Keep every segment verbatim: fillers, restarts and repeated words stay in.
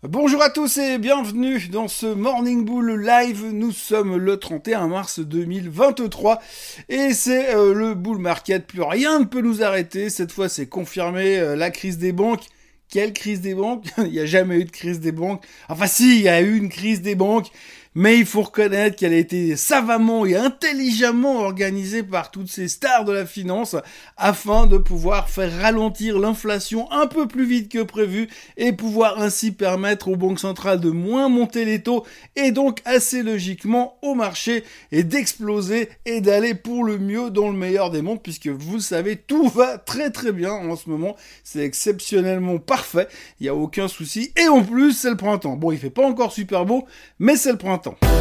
Bonjour à tous et bienvenue dans ce Morning Bull Live. Nous sommes le trente et un mars deux mille vingt-trois et c'est euh, le bull market. Plus rien ne peut nous arrêter. Cette fois, c'est confirmé, euh, la crise des banques. Quelle crise des banques? Il n'y a jamais eu de crise des banques. Enfin si, il y a eu une crise des banques, mais il faut reconnaître qu'elle a été savamment et intelligemment organisée par toutes ces stars de la finance afin de pouvoir faire ralentir l'inflation un peu plus vite que prévu et pouvoir ainsi permettre aux banques centrales de moins monter les taux et donc assez logiquement au marché et d'exploser et d'aller pour le mieux dans le meilleur des mondes, puisque vous le savez, tout va très très bien en ce moment. C'est exceptionnellement parfait, il n'y a aucun souci et en plus c'est le printemps. Bon, il fait pas encore super beau, mais c'est le printemps.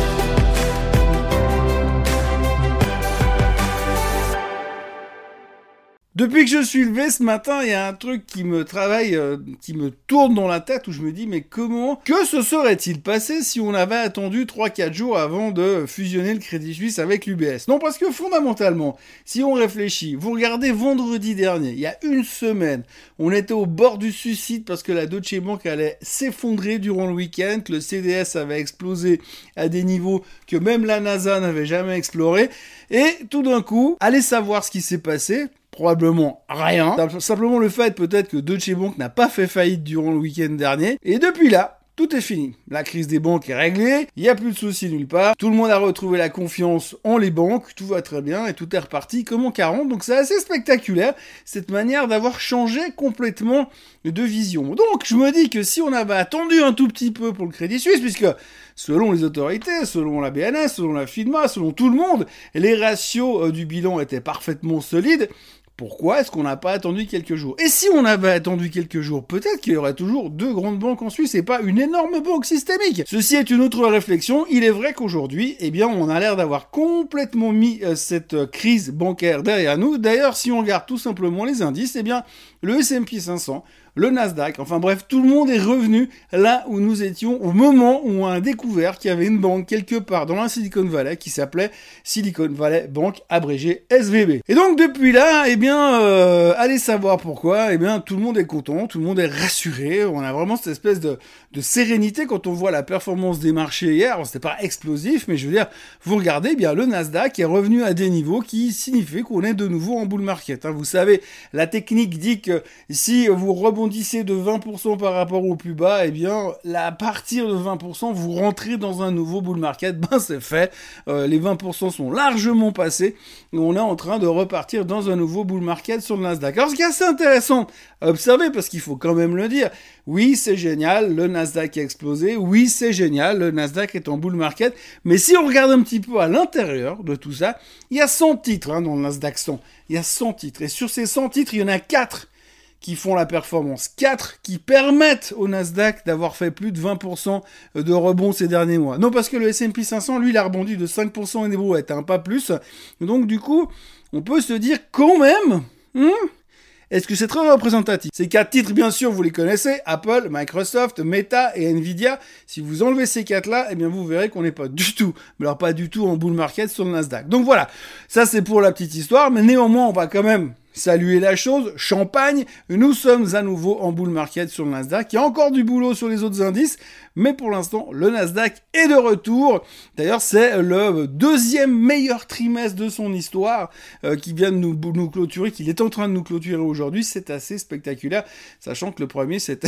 Depuis que je suis levé ce matin, il y a un truc qui me travaille, euh, qui me tourne dans la tête, où je me dis, mais comment, que se serait-il passé si on avait attendu trois quatre jours avant de fusionner le Crédit Suisse avec l'U B S? Non, parce que fondamentalement, si on réfléchit, vous regardez vendredi dernier, il y a une semaine, on était au bord du suicide parce que la Deutsche Bank allait s'effondrer durant le week-end, que le C D S avait explosé à des niveaux que même la NASA n'avait jamais explorés, et tout d'un coup, allez savoir ce qui s'est passé. Probablement rien. Simplement le fait peut-être que Deutsche Bank n'a pas fait faillite durant le week-end dernier. Et depuis là, tout est fini. La crise des banques est réglée, il n'y a plus de soucis nulle part, tout le monde a retrouvé la confiance en les banques, tout va très bien et tout est reparti comme en quarante. Donc c'est assez spectaculaire, cette manière d'avoir changé complètement de vision. Donc je me dis que si on avait attendu un tout petit peu pour le Crédit Suisse, puisque selon les autorités, selon la B N S, selon la FINMA, selon tout le monde, les ratios du bilan étaient parfaitement solides, pourquoi est-ce qu'on n'a pas attendu quelques jours? Et si on avait attendu quelques jours, peut-être qu'il y aurait toujours deux grandes banques en Suisse et pas une énorme banque systémique. Ceci est une autre réflexion. Il est vrai qu'aujourd'hui, eh bien, on a l'air d'avoir complètement mis euh, cette euh, crise bancaire derrière nous. D'ailleurs, si on regarde tout simplement les indices, eh bien, le S and P cinq cents, le Nasdaq, enfin bref, tout le monde est revenu là où nous étions au moment où on a découvert qu'il y avait une banque quelque part dans la Silicon Valley qui s'appelait Silicon Valley Bank, abrégé S V B. Et donc depuis là, eh bien, euh, allez savoir pourquoi, eh bien, tout le monde est content, tout le monde est rassuré, on a vraiment cette espèce de, de sérénité quand on voit la performance des marchés hier. C'était pas explosif, mais je veux dire, vous regardez, eh bien, le Nasdaq est revenu à des niveaux qui signifient qu'on est de nouveau en bull market. Hein. Vous savez, la technique dit que si vous rebondissez de vingt pour cent par rapport au plus bas, eh bien, à partir de vingt pour cent, vous rentrez dans un nouveau bull market. Ben, c'est fait. Euh, les vingt pour cent sont largement passés. Et on est en train de repartir dans un nouveau bull market sur le Nasdaq. Alors, ce qui est assez intéressant à observer, parce qu'il faut quand même le dire, oui, c'est génial, le Nasdaq a explosé. Oui, c'est génial, le Nasdaq est en bull market. Mais si on regarde un petit peu à l'intérieur de tout ça, il y a cent titres hein, dans le Nasdaq cent. Il y a cent titres. Et sur ces cent titres, il y en a quatre qui font la performance, quatre qui permettent au Nasdaq d'avoir fait plus de vingt pour cent de rebond ces derniers mois. Non, parce que le S and P cinq cents, lui, il a rebondi de cinq pour cent et des brouettes, hein, pas plus. Donc, du coup, on peut se dire quand même, hmm, est-ce que c'est très représentatif? Ces quatre titres, bien sûr, vous les connaissez, Apple, Microsoft, Meta et Nvidia. Si vous enlevez ces quatre-là, eh bien, vous verrez qu'on n'est pas du tout, mais alors pas du tout en bull market sur le Nasdaq. Donc voilà, ça c'est pour la petite histoire, mais néanmoins, on va quand même saluer la chose, champagne, nous sommes à nouveau en bull market sur le Nasdaq. Il y a encore du boulot sur les autres indices, mais pour l'instant, le Nasdaq est de retour. D'ailleurs, c'est le deuxième meilleur trimestre de son histoire euh, qui vient de nous, nous clôturer, qu'il est en train de nous clôturer aujourd'hui. C'est assez spectaculaire, sachant que le premier, c'était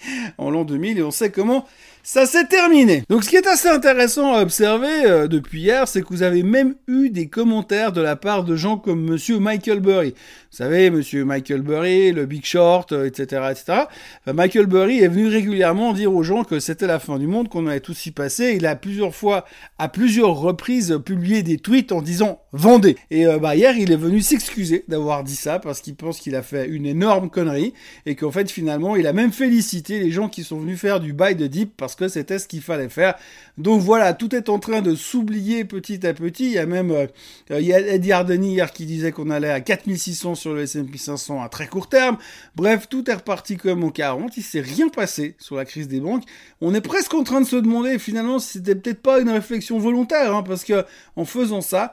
en l'an deux mille, et on sait comment ça s'est terminé. Donc ce qui est assez intéressant à observer euh, depuis hier, c'est que vous avez même eu des commentaires de la part de gens comme monsieur Michael Burry. Vous savez, monsieur Michael Burry, le Big Short, euh, et cetera, et cetera. Enfin, Michael Burry est venu régulièrement dire aux gens que c'était la fin du monde, qu'on allait tous y passer. Il a plusieurs fois, à plusieurs reprises, publié des tweets en disant « vendez ». Et euh, bah, hier, il est venu s'excuser d'avoir dit ça parce qu'il pense qu'il a fait une énorme connerie et qu'en fait, finalement, il a même félicité les gens qui sont venus faire du buy de dip parce que c'était ce qu'il fallait faire. Donc voilà, tout est en train de s'oublier petit à petit. Il y a même euh, il y a Eddie Ardeni hier qui disait qu'on allait à quatre mille six cents sur le S and P cinq cents à très court terme. Bref, tout est reparti comme en quarante. Il s'est rien passé sur la crise des banques. On est presque en train de se demander finalement si c'était peut-être pas une réflexion volontaire, hein, parce que en faisant ça, les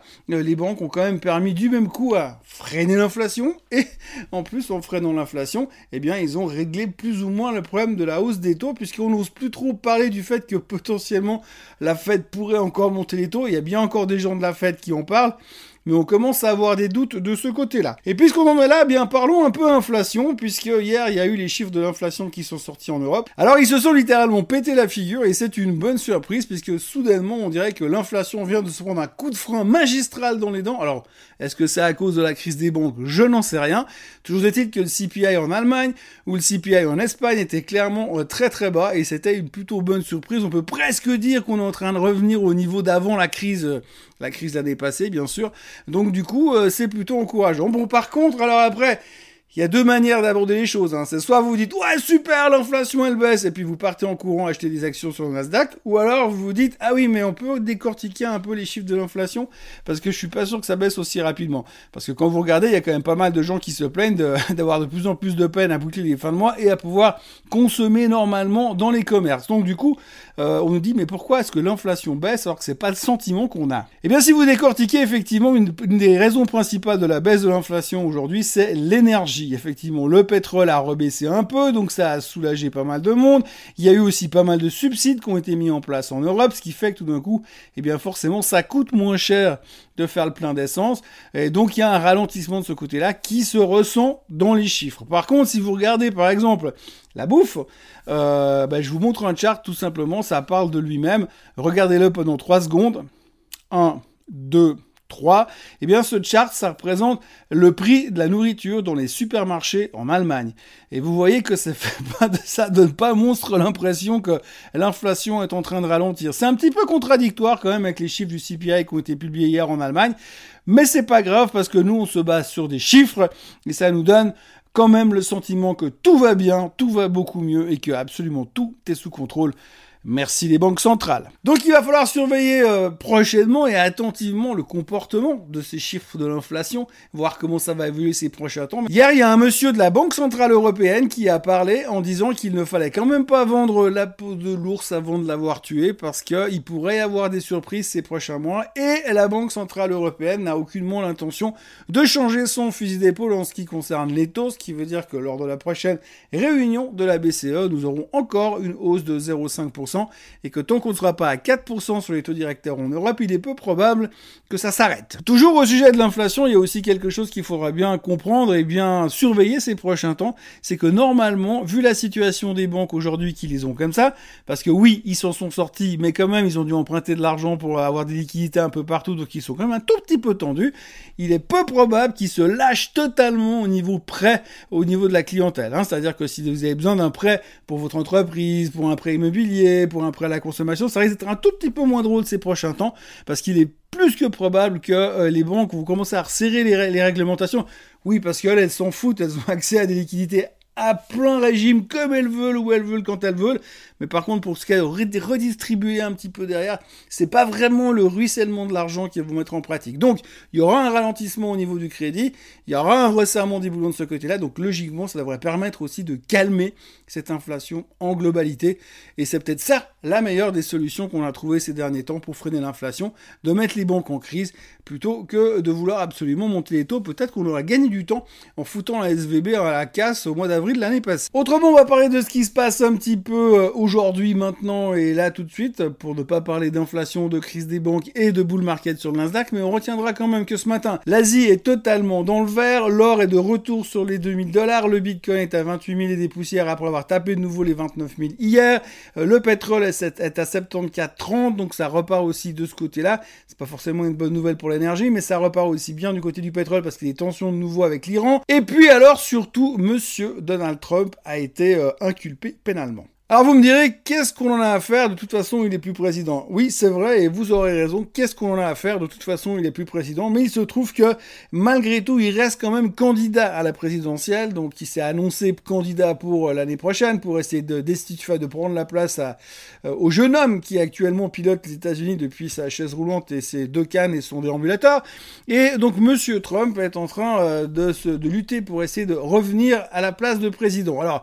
les banques ont quand même permis du même coup à freiner l'inflation, et en plus, en freinant l'inflation, eh bien, ils ont réglé plus ou moins le problème de la hausse des taux, puisqu'on n'ose plus trop parler du fait que potentiellement la Fed pourrait encore monter les taux. Il y a bien encore des gens de la Fed qui en parlent, mais on commence à avoir des doutes de ce côté-là. Et puisqu'on en est là, eh bien parlons un peu inflation, puisque hier, il y a eu les chiffres de l'inflation qui sont sortis en Europe. Alors, ils se sont littéralement pété la figure, et c'est une bonne surprise, puisque soudainement, on dirait que l'inflation vient de se prendre un coup de frein magistral dans les dents. Alors, est-ce que c'est à cause de la crise des banques? Je n'en sais rien. Toujours est-il que le C P I en Allemagne ou le C P I en Espagne était clairement très très bas, et c'était une plutôt bonne surprise. On peut presque dire qu'on est en train de revenir au niveau d'avant la crise, la crise l'année passée, bien sûr. Donc du coup, euh, c'est plutôt encourageant. Bon, par contre, alors après, il y a deux manières d'aborder les choses. Hein. C'est soit vous vous dites « Ouais, super, l'inflation, elle baisse », et puis vous partez en courant acheter des actions sur le Nasdaq, ou alors vous vous dites « Ah oui, mais on peut décortiquer un peu les chiffres de l'inflation, parce que je suis pas sûr que ça baisse aussi rapidement. » Parce que quand vous regardez, il y a quand même pas mal de gens qui se plaignent de, d'avoir de plus en plus de peine à boucler les fins de mois et à pouvoir consommer normalement dans les commerces. Donc du coup, euh, on nous dit « Mais pourquoi est-ce que l'inflation baisse alors que c'est pas le sentiment qu'on a ?» Eh bien, si vous décortiquez, effectivement, une, une des raisons principales de la baisse de l'inflation aujourd'hui, c'est l'énergie. Effectivement, le pétrole a rebaissé un peu, donc ça a soulagé pas mal de monde. Il y a eu aussi pas mal de subsides qui ont été mis en place en Europe, ce qui fait que tout d'un coup, eh bien forcément, ça coûte moins cher de faire le plein d'essence. Et donc, il y a un ralentissement de ce côté-là qui se ressent dans les chiffres. Par contre, si vous regardez, par exemple, la bouffe, euh, ben, je vous montre un chart, tout simplement, ça parle de lui-même. Regardez-le pendant trois secondes. un, deux, trois, eh bien ce chart, ça représente le prix de la nourriture dans les supermarchés en Allemagne. Et vous voyez que ça fait pas de, ça donne pas monstre l'impression que l'inflation est en train de ralentir. C'est un petit peu contradictoire quand même avec les chiffres du C P I qui ont été publiés hier en Allemagne, mais c'est pas grave parce que nous on se base sur des chiffres et ça nous donne quand même le sentiment que tout va bien, tout va beaucoup mieux et que absolument tout est sous contrôle. Merci les banques centrales. Donc il va falloir surveiller euh, prochainement et attentivement le comportement de ces chiffres de l'inflation, voir comment ça va évoluer ces prochains temps. Hier, il y a un monsieur de la Banque Centrale Européenne qui a parlé en disant qu'il ne fallait quand même pas vendre la peau de l'ours avant de l'avoir tué parce qu'il pourrait y avoir des surprises ces prochains mois et la Banque Centrale Européenne n'a aucunement l'intention de changer son fusil d'épaule en ce qui concerne les taux, ce qui veut dire que lors de la prochaine réunion de la B C E, nous aurons encore une hausse de zéro virgule cinq pour cent et que tant qu'on ne sera pas à quatre pour cent sur les taux directeurs en Europe, il est peu probable que ça s'arrête. Toujours au sujet de l'inflation, il y a aussi quelque chose qu'il faudra bien comprendre et bien surveiller ces prochains temps, c'est que normalement, vu la situation des banques aujourd'hui qui les ont comme ça, parce que oui, ils s'en sont sortis, mais quand même, ils ont dû emprunter de l'argent pour avoir des liquidités un peu partout, donc ils sont quand même un tout petit peu tendus, il est peu probable qu'ils se lâchent totalement au niveau prêt, au niveau de la clientèle. Hein. C'est-à-dire que si vous avez besoin d'un prêt pour votre entreprise, pour un prêt immobilier, pour un prêt à la consommation, ça risque d'être un tout petit peu moins drôle ces prochains temps, parce qu'il est plus que probable que euh, les banques vont commencer à resserrer les, ré- les réglementations. Oui, parce qu'elles, elles s'en foutent, elles ont accès à des liquidités à plein régime, comme elles veulent, où elles veulent, quand elles veulent. Mais par contre, pour ce qui est de redistribuer un petit peu derrière, c'est pas vraiment le ruissellement de l'argent qu'ils vont mettre en pratique. Donc, il y aura un ralentissement au niveau du crédit, il y aura un resserrement des boulons de ce côté-là, donc logiquement, ça devrait permettre aussi de calmer cette inflation en globalité. Et c'est peut-être ça, la meilleure des solutions qu'on a trouvées ces derniers temps pour freiner l'inflation, de mettre les banques en crise, plutôt que de vouloir absolument monter les taux. Peut-être qu'on aura gagné du temps en foutant la S V B à la casse au mois d'avril de l'année passée. Autrement, on va parler de ce qui se passe un petit peu aujourd'hui, maintenant et là tout de suite, pour ne pas parler d'inflation, de crise des banques et de bull market sur le Nasdaq, mais on retiendra quand même que ce matin, l'Asie est totalement dans le vert, l'or est de retour sur les deux mille dollars, le Bitcoin est à vingt-huit mille et des poussières après avoir tapé de nouveau les vingt-neuf mille hier, le pétrole est à soixante-quatorze trente, donc ça repart aussi de ce côté-là. C'est pas forcément une bonne nouvelle pour l'énergie, mais ça repart aussi bien du côté du pétrole parce qu'il y a des tensions de nouveau avec l'Iran. Et puis alors, surtout, monsieur Donald Trump a été euh, inculpé pénalement. Alors vous me direz, qu'est-ce qu'on en a à faire? De toute façon, il est plus président. Oui, c'est vrai, et vous aurez raison, qu'est-ce qu'on en a à faire? De toute façon, il est plus président, mais il se trouve que, malgré tout, il reste quand même candidat à la présidentielle, donc il s'est annoncé candidat pour l'année prochaine, pour essayer de destituer, de prendre la place à, euh, au jeune homme qui actuellement pilote les États-Unis depuis sa chaise roulante et ses deux cannes et son déambulateur. Et donc, monsieur Trump est en train euh, de, se, de lutter pour essayer de revenir à la place de président. Alors,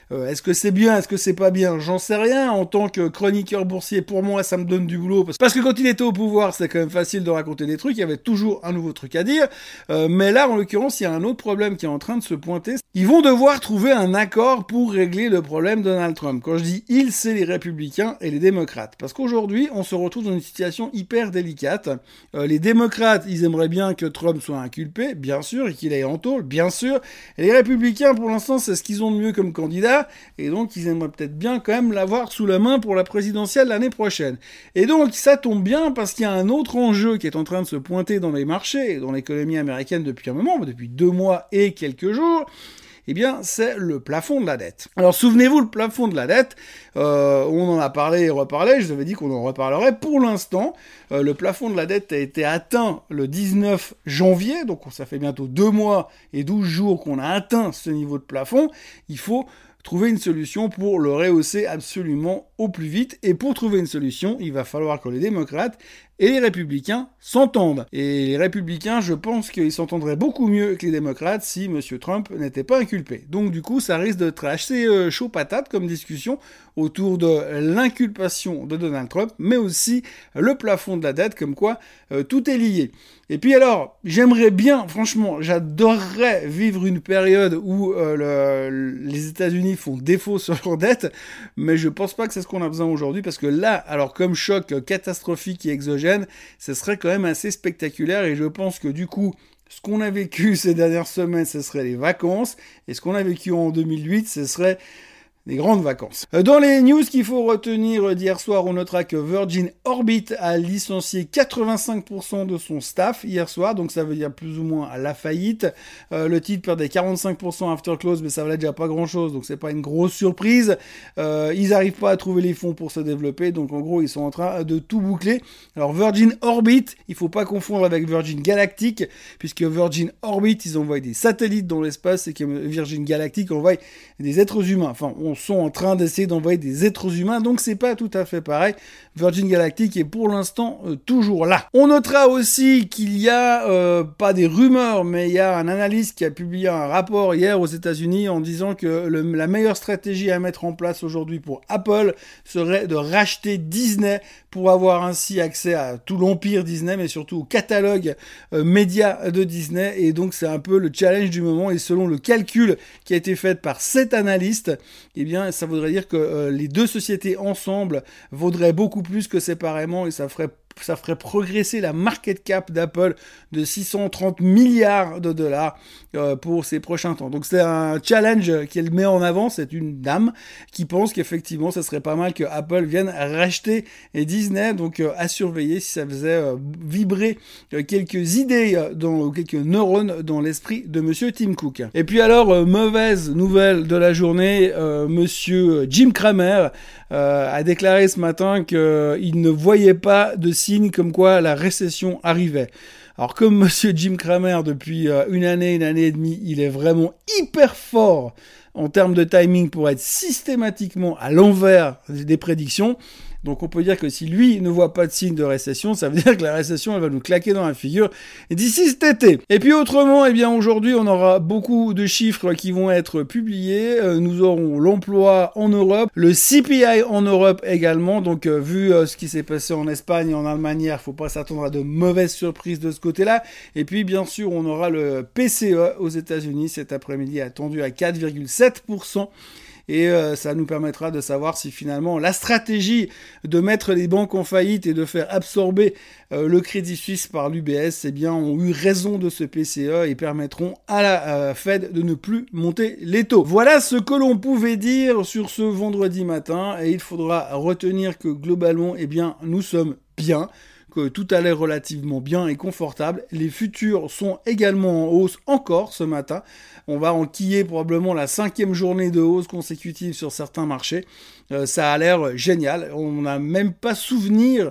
Euh, est-ce que c'est bien, est-ce que c'est pas bien? J'en sais rien. En tant que chroniqueur boursier, pour moi, ça me donne du boulot. Parce que quand il était au pouvoir, c'était quand même facile de raconter des trucs. Il y avait toujours un nouveau truc à dire. Euh, mais là, en l'occurrence, il y a un autre problème qui est en train de se pointer. Ils vont devoir trouver un accord pour régler le problème de Donald Trump. Quand je dis ils, c'est les républicains et les démocrates. Parce qu'aujourd'hui, on se retrouve dans une situation hyper délicate. Euh, les démocrates, ils aimeraient bien que Trump soit inculpé, bien sûr, et qu'il aille en tôle, bien sûr. Et les républicains, pour l'instant, c'est ce qu'ils ont de mieux comme candidat. Et donc, ils aimeraient peut-être bien quand même l'avoir sous la main pour la présidentielle l'année prochaine. Et donc, ça tombe bien parce qu'il y a un autre enjeu qui est en train de se pointer dans les marchés et dans l'économie américaine depuis un moment, depuis deux mois et quelques jours. Eh bien, c'est le plafond de la dette. Alors, souvenez-vous, le plafond de la dette, euh, on en a parlé et reparlé, je vous avais dit qu'on en reparlerait. Pour l'instant, euh, le plafond de la dette a été atteint le dix-neuf janvier, donc ça fait bientôt deux mois et douze jours qu'on a atteint ce niveau de plafond. Il faut trouver une solution pour le rehausser absolument au plus vite. Et pour trouver une solution, il va falloir que les démocrates et les républicains s'entendent. Et les républicains, je pense qu'ils s'entendraient beaucoup mieux que les démocrates si M. Trump n'était pas inculpé. Donc du coup, ça risque d'être assez euh, chaud patate comme discussion autour de l'inculpation de Donald Trump, mais aussi le plafond de la dette, comme quoi euh, tout est lié. Et puis alors, j'aimerais bien, franchement, j'adorerais vivre une période où euh, le, les États-Unis font défaut sur leur dette, mais je pense pas que c'est ce qu'on a besoin aujourd'hui, parce que là, alors comme choc catastrophique et exogène, ce serait quand même assez spectaculaire, et je pense que du coup, ce qu'on a vécu ces dernières semaines, ce serait les vacances, et ce qu'on a vécu en deux mille huit, ce serait des grandes vacances. Dans les news qu'il faut retenir d'hier soir, on notera que Virgin Orbit a licencié quatre-vingt-cinq pour cent de son staff hier soir, donc ça veut dire plus ou moins la faillite. Euh, le titre perdait quarante-cinq pour cent after close, mais ça valait déjà pas grand chose, donc c'est pas une grosse surprise. Euh, ils arrivent pas à trouver les fonds pour se développer, donc en gros ils sont en train de tout boucler. Alors Virgin Orbit, il faut pas confondre avec Virgin Galactic, puisque Virgin Orbit, ils envoient des satellites dans l'espace, et que Virgin Galactic envoie des êtres humains. Enfin, on sont en train d'essayer d'envoyer des êtres humains, donc c'est pas tout à fait pareil. Virgin Galactic est pour l'instant euh, toujours là. On notera aussi qu'il y a, euh, pas des rumeurs, mais il y a un analyste qui a publié un rapport hier aux États-Unis en disant que le, la meilleure stratégie à mettre en place aujourd'hui pour Apple serait de racheter Disney pour avoir ainsi accès à tout l'empire Disney, mais surtout au catalogue euh, média de Disney. Et donc c'est un peu le challenge du moment, et selon le calcul qui a été fait par cet analyste, eh bien ça voudrait dire que euh, les deux sociétés ensemble vaudraient beaucoup plus que séparément, et ça ferait ça ferait progresser la market cap d'Apple de six cent trente milliards de dollars euh, pour ces prochains temps. Donc c'est un challenge qu'elle met en avant, c'est une dame qui pense qu'effectivement ça serait pas mal que Apple vienne racheter Disney, donc euh, à surveiller si ça faisait euh, vibrer euh, quelques idées, euh, dans, quelques neurones dans l'esprit de monsieur Tim Cook. Et puis alors, euh, mauvaise nouvelle de la journée, euh, monsieur Jim Cramer euh, a déclaré ce matin qu'il ne voyait pas de signe comme quoi la récession arrivait. Alors comme monsieur Jim Cramer, depuis euh, une année, une année et demie, il est vraiment hyper fort en termes de timing pour être systématiquement à l'envers des prédictions. Donc on peut dire que si lui ne voit pas de signe de récession, ça veut dire que la récession, elle va nous claquer dans la figure d'ici cet été. Et puis autrement, eh bien aujourd'hui, on aura beaucoup de chiffres qui vont être publiés. Euh, nous aurons l'emploi en Europe, le C P I en Europe également. Donc euh, vu euh, ce qui s'est passé en Espagne et en Allemagne, il ne faut pas s'attendre à de mauvaises surprises de ce côté-là. Et puis bien sûr, on aura le P C E aux États-Unis cet après-midi, attendu à quatre virgule sept pour cent. Et euh, ça nous permettra de savoir si finalement la stratégie de mettre les banques en faillite et de faire absorber euh, le Crédit Suisse par l'U B S, eh bien, ont eu raison de ce P C E et permettront à la euh, Fed de ne plus monter les taux. Voilà ce que l'on pouvait dire sur ce vendredi matin, et il faudra retenir que globalement, eh bien, nous sommes bien, que tout allait relativement bien et confortable. Les futurs sont également en hausse encore ce matin. On va enquiller probablement la cinquième journée de hausse consécutive sur certains marchés. Euh, ça a l'air génial. On n'a même pas souvenir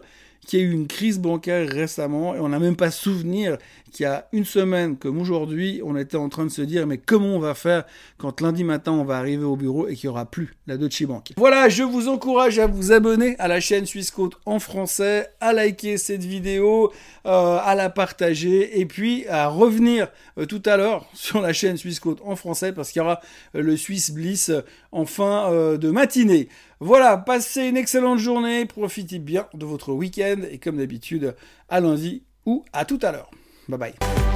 qu'il y a eu une crise bancaire récemment et on n'a même pas souvenir qu'il y a une semaine comme aujourd'hui, on était en train de se dire mais comment on va faire quand lundi matin on va arriver au bureau et qu'il n'y aura plus la Deutsche Bank. Voilà, je vous encourage à vous abonner à la chaîne Swissquote en français, à liker cette vidéo, euh, à la partager et puis à revenir euh, tout à l'heure sur la chaîne Swissquote en français parce qu'il y aura euh, le Swiss Bliss euh, en fin euh, de matinée. Voilà, passez une excellente journée, profitez bien de votre week-end et comme d'habitude, à lundi ou à tout à l'heure. Bye bye.